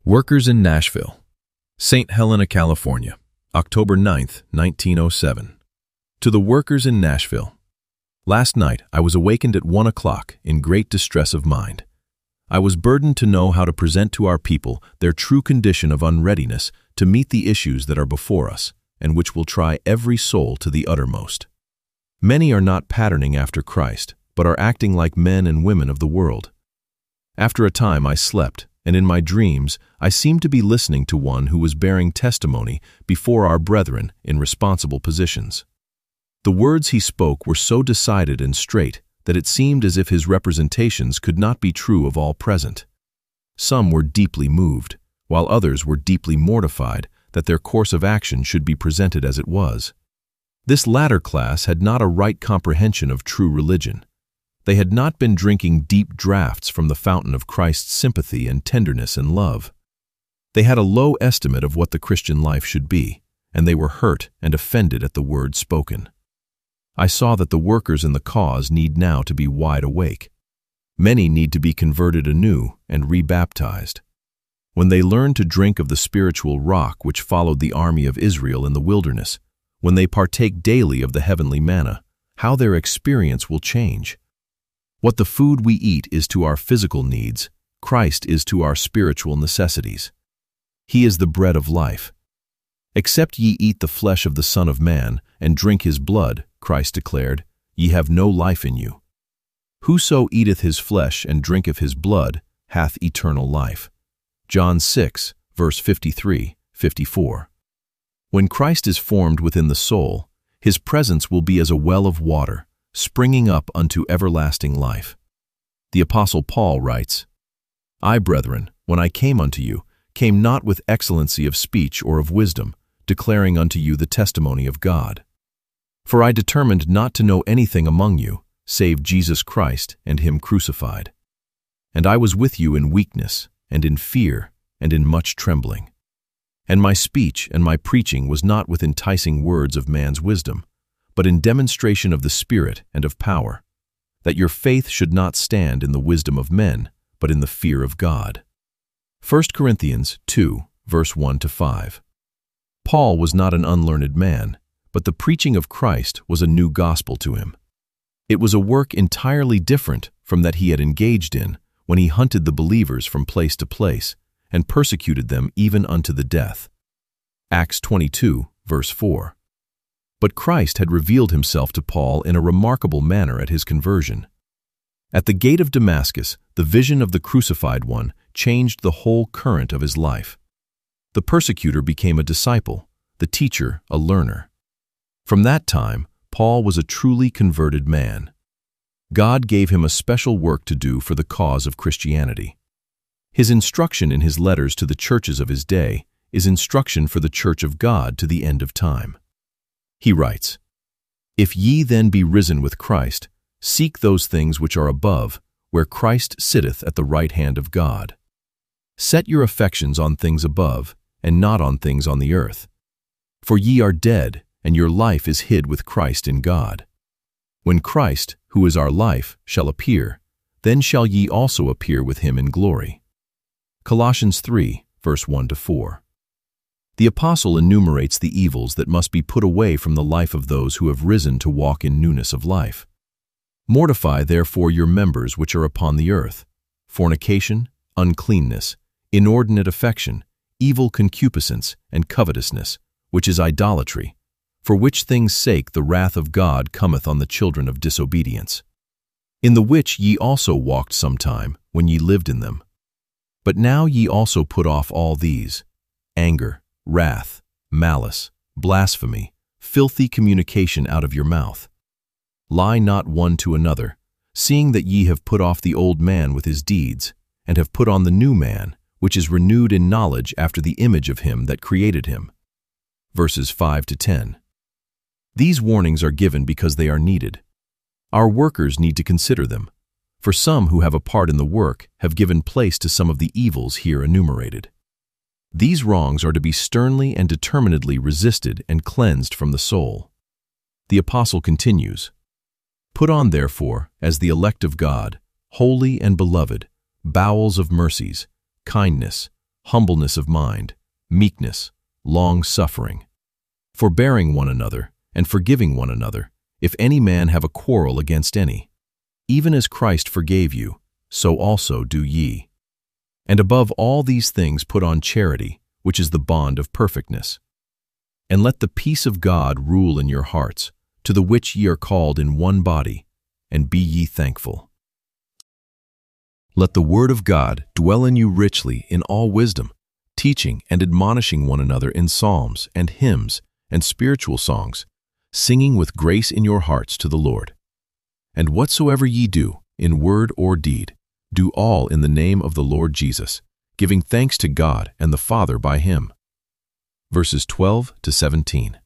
Workers in Nashville, St. Helena, California, October 9th, 1907. To the workers in Nashville. Last night I was awakened at 1 o'clock in great distress of mind. I was burdened to know how to present to our people their true condition of unreadiness to meet the issues that are before us, and which will try every soul to the uttermost. Many are not patterning after Christ, but are acting like men and women of the world. After a time I slept, and in my dreams I seemed to be listening to one who was bearing testimony before our brethren in responsible positions. The words he spoke were so decided and straight that it seemed as if his representations could not be true of all present. Some were deeply moved, while others were deeply mortified that their course of action should be presented as it was. This latter class had not a right comprehension of true religion. They had not been drinking deep draughts from the fountain of Christ's sympathy and tenderness and love. They had a low estimate of what the Christian life should be, and they were hurt and offended at the word spoken. I saw that the workers in the cause need now to be wide awake. Many need to be converted anew and rebaptized. When they learn to drink of the spiritual rock which followed the army of Israel in the wilderness, when they partake daily of the heavenly manna, how their experience will change. What the food we eat is to our physical needs, Christ is to our spiritual necessities. He is the bread of life. Except ye eat the flesh of the Son of Man, and drink his blood, Christ declared, ye have no life in you. Whoso eateth his flesh and drinketh his blood hath eternal life. John 6, verse 53, 54. When Christ is formed within the soul, his presence will be as a well of water, springing up unto everlasting life. The Apostle Paul writes, I, brethren, when I came unto you, came not with excellency of speech or of wisdom, declaring unto you the testimony of God. For I determined not to know anything among you, save Jesus Christ and him crucified. And I was with you in weakness, and in fear, and in much trembling. And my speech and my preaching was not with enticing words of man's wisdom, but in demonstration of the Spirit and of power, that your faith should not stand in the wisdom of men, but in the fear of God. 1 Corinthians 2, verse 1-5. Paul was not an unlearned man, but the preaching of Christ was a new gospel to him. It was a work entirely different from that he had engaged in when he hunted the believers from place to place and persecuted them even unto the death. Acts 22, verse 4. But Christ had revealed himself to Paul in a remarkable manner at his conversion. At the gate of Damascus, the vision of the crucified one changed the whole current of his life. The persecutor became a disciple, the teacher a learner. From that time, Paul was a truly converted man. God gave him a special work to do for the cause of Christianity. His instruction in his letters to the churches of his day is instruction for the church of God to the end of time. He writes, If ye then be risen with Christ, seek those things which are above, where Christ sitteth at the right hand of God. Set your affections on things above, and not on things on the earth. For ye are dead, and your life is hid with Christ in God. When Christ, who is our life, shall appear, then shall ye also appear with him in glory. Colossians 3, verse 1-4. The apostle enumerates the evils that must be put away from the life of those who have risen to walk in newness of life. Mortify therefore your members which are upon the earth, fornication, uncleanness, inordinate affection, evil concupiscence, and covetousness, which is idolatry, for which things' sake the wrath of God cometh on the children of disobedience, in the which ye also walked sometime, when ye lived in them. But now ye also put off all these: anger, wrath, malice, blasphemy, filthy communication out of your mouth. Lie not one to another, seeing that ye have put off the old man with his deeds, and have put on the new man, which is renewed in knowledge after the image of him that created him. Verses 5-10. These warnings are given because they are needed. Our workers need to consider them, for some who have a part in the work have given place to some of the evils here enumerated. These wrongs are to be sternly and determinedly resisted and cleansed from the soul. The apostle continues, Put on, therefore, as the elect of God, holy and beloved, bowels of mercies, kindness, humbleness of mind, meekness, long-suffering, forbearing one another, and forgiving one another, if any man have a quarrel against any. Even as Christ forgave you, so also do ye. And above all these things put on charity, which is the bond of perfectness. And let the peace of God rule in your hearts, to the which ye are called in one body, and be ye thankful. Let the word of God dwell in you richly in all wisdom, teaching and admonishing one another in psalms and hymns and spiritual songs, singing with grace in your hearts to the Lord. And whatsoever ye do, in word or deed, do all in the name of the Lord Jesus, giving thanks to God and the Father by him. Verses 12 to 17.